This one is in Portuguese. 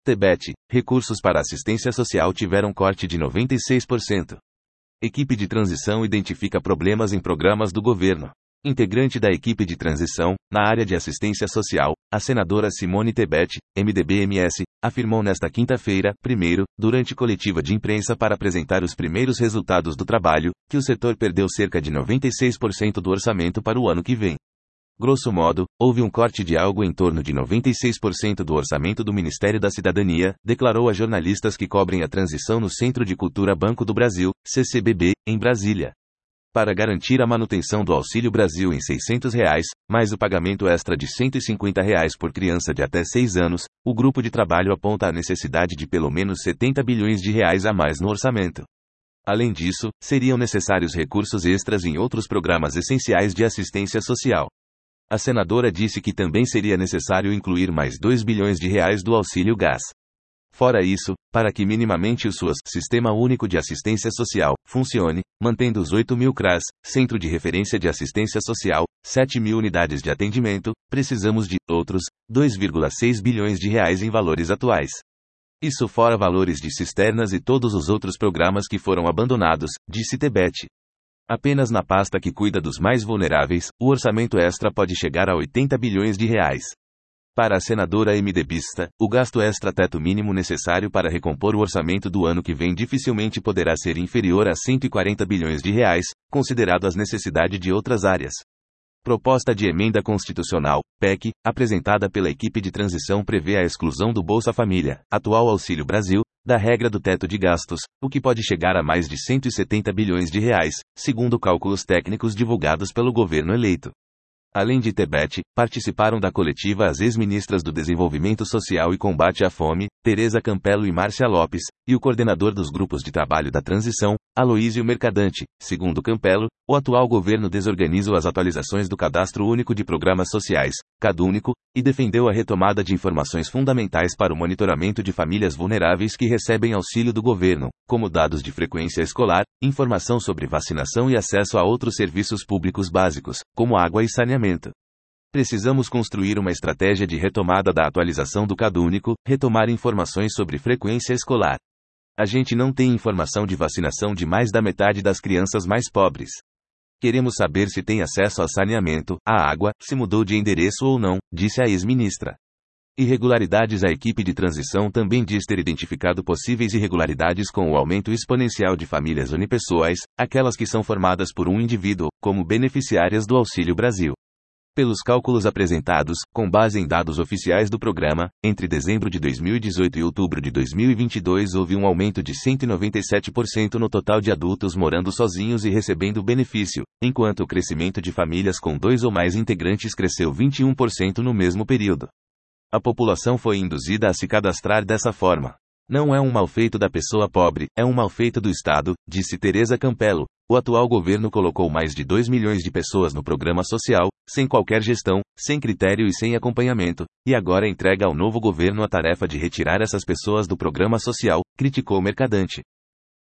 Tebet, recursos para assistência social tiveram corte de 96%. Equipe de transição identifica problemas em programas do governo. Integrante da equipe de transição, na área de assistência social, a senadora Simone Tebet, MDB-MS, afirmou nesta quinta-feira, durante coletiva de imprensa para apresentar os primeiros resultados do trabalho, que o setor perdeu cerca de 96% do orçamento para o ano que vem. Grosso modo, houve um corte de algo em torno de 96% do orçamento do Ministério da Cidadania, declarou a jornalistas que cobrem a transição no Centro de Cultura Banco do Brasil, CCBB, em Brasília. Para garantir a manutenção do Auxílio Brasil em R$ 600, mais o pagamento extra de R$ 150 por criança de até 6 anos, o grupo de trabalho aponta a necessidade de pelo menos R$ 70 bilhões a mais no orçamento. Além disso, seriam necessários recursos extras em outros programas essenciais de assistência social. A senadora disse que também seria necessário incluir mais R$ 2 bilhões do auxílio gás. Fora isso, para que minimamente o SUAS, Sistema Único de Assistência Social, funcione, mantendo os 8.000 CRAS, Centro de Referência de Assistência Social, 7.000 unidades de atendimento, precisamos de outros R$ 2,6 bilhões em valores atuais. Isso fora valores de cisternas e todos os outros programas que foram abandonados, disse Tebet. Apenas na pasta que cuida dos mais vulneráveis, o orçamento extra pode chegar a R$ 80 bilhões. Para a senadora MDBista, o gasto extra-teto mínimo necessário para recompor o orçamento do ano que vem dificilmente poderá ser inferior a R$ 140 bilhões, considerado as necessidades de outras áreas. Proposta de emenda constitucional, PEC, apresentada pela equipe de transição prevê a exclusão do Bolsa Família, atual Auxílio Brasil, da regra do teto de gastos, o que pode chegar a mais de R$ 170 bilhões, segundo cálculos técnicos divulgados pelo governo eleito. Além de Tebet, participaram da coletiva as ex-ministras do Desenvolvimento Social e Combate à Fome, Tereza Campelo e Márcia Lopes, e o coordenador dos grupos de trabalho da transição, Aloísio Mercadante. Segundo Campelo, o atual governo desorganiza as atualizações do Cadastro Único de Programas Sociais, CadÚnico, e defendeu a retomada de informações fundamentais para o monitoramento de famílias vulneráveis que recebem auxílio do governo, como dados de frequência escolar, informação sobre vacinação e acesso a outros serviços públicos básicos, como água e saneamento. Precisamos construir uma estratégia de retomada da atualização do CadÚnico, retomar informações sobre frequência escolar. A gente não tem informação de vacinação de mais da metade das crianças mais pobres. Queremos saber se tem acesso a saneamento, a água, se mudou de endereço ou não, disse a ex-ministra. Irregularidades. A equipe de transição também diz ter identificado possíveis irregularidades com o aumento exponencial de famílias unipessoais, aquelas que são formadas por um indivíduo, como beneficiárias do Auxílio Brasil. Pelos cálculos apresentados, com base em dados oficiais do programa, entre dezembro de 2018 e outubro de 2022 houve um aumento de 197% no total de adultos morando sozinhos e recebendo benefício, enquanto o crescimento de famílias com 2 ou mais integrantes cresceu 21% no mesmo período. A população foi induzida a se cadastrar dessa forma. Não é um malfeito da pessoa pobre, é um malfeito do Estado, disse Tereza Campelo. O atual governo colocou mais de 2 milhões de pessoas no programa social, sem qualquer gestão, sem critério e sem acompanhamento, e agora entrega ao novo governo a tarefa de retirar essas pessoas do programa social, criticou Mercadante.